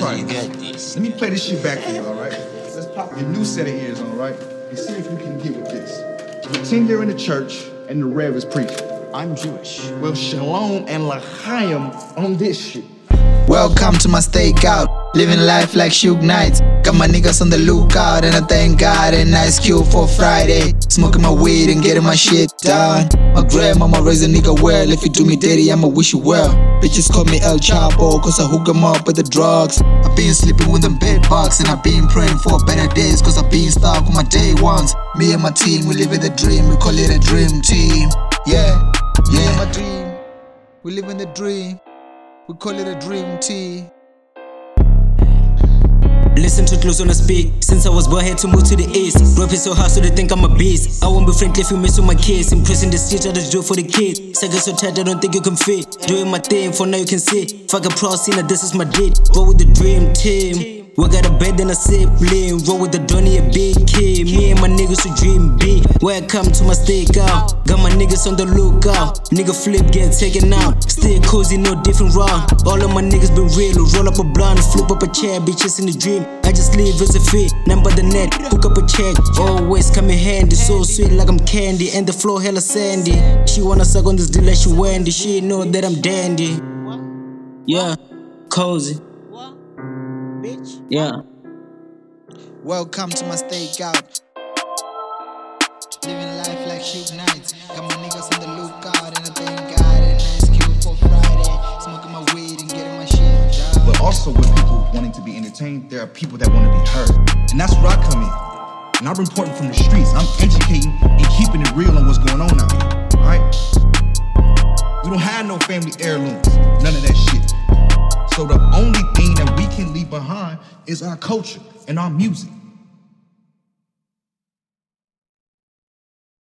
try it. Let me play this shit back for you, alright? Let's pop your new set of ears on, right? And see if you can get with this. Pretend you're in the church and the Rev is preaching. I'm Jewish. Well, shalom and l'chaim on this shit. Welcome to my stakeout, living life like Suge Knight. Got my niggas on the lookout, and I thank God a nice cue for Friday. Smoking my weed and getting my shit done. My grandmama raised a nigga well. If you do me dirty, I'ma wish you well. Bitches call me El Chapo, cause I hook 'em up with the drugs. I've been sleeping with them bed bugs, and I've been praying for better days, cause I've been stuck with my day ones. Me and my team, we live in the dream, we call it a dream team. Yeah, my dream, we live in the dream. We call it a dream team. Listen to close when I speak. Since I was born, I had to move to the east. Rap is so hard, so they think I'm a beast. I won't be friendly if you mess with my kids. Impressing the streets, I just do it for the kids. Second so tight, I don't think you can fit. Doing my thing, for now you can see. Fuck a pro scene, this is my deed. Roll with the dream team. We got a bed and a sibling. Roll with the Donnie, a big kid. Me and my niggas who dream big. Welcome to my stakeout. Got my niggas on the lookout. Nigga flip, get taken out. Stay cozy, no different round. All of my niggas been real. Roll up a blunt, flip up a chair. Bitches in the dream. I just live as a fit. Number the net, hook up a check. Always come in handy. So sweet like I'm candy. And the floor hella sandy. She wanna suck on this deal like she Wendy. She know that I'm dandy. Yeah, cozy. Yeah. Welcome to my stakeout, living life like Suge Knight. Got my niggas on the lookout, and I thank God a nice cue for Friday. Smoking my weed and getting my shit done. But also with people wanting to be entertained, there are people that want to be heard. And that's where I come in. And I'm reporting from the streets. I'm educating and keeping it real on what's going on out here. Alright? We don't have no family heirlooms. None of that shit. So the only thing that we can leave behind is our culture and our music.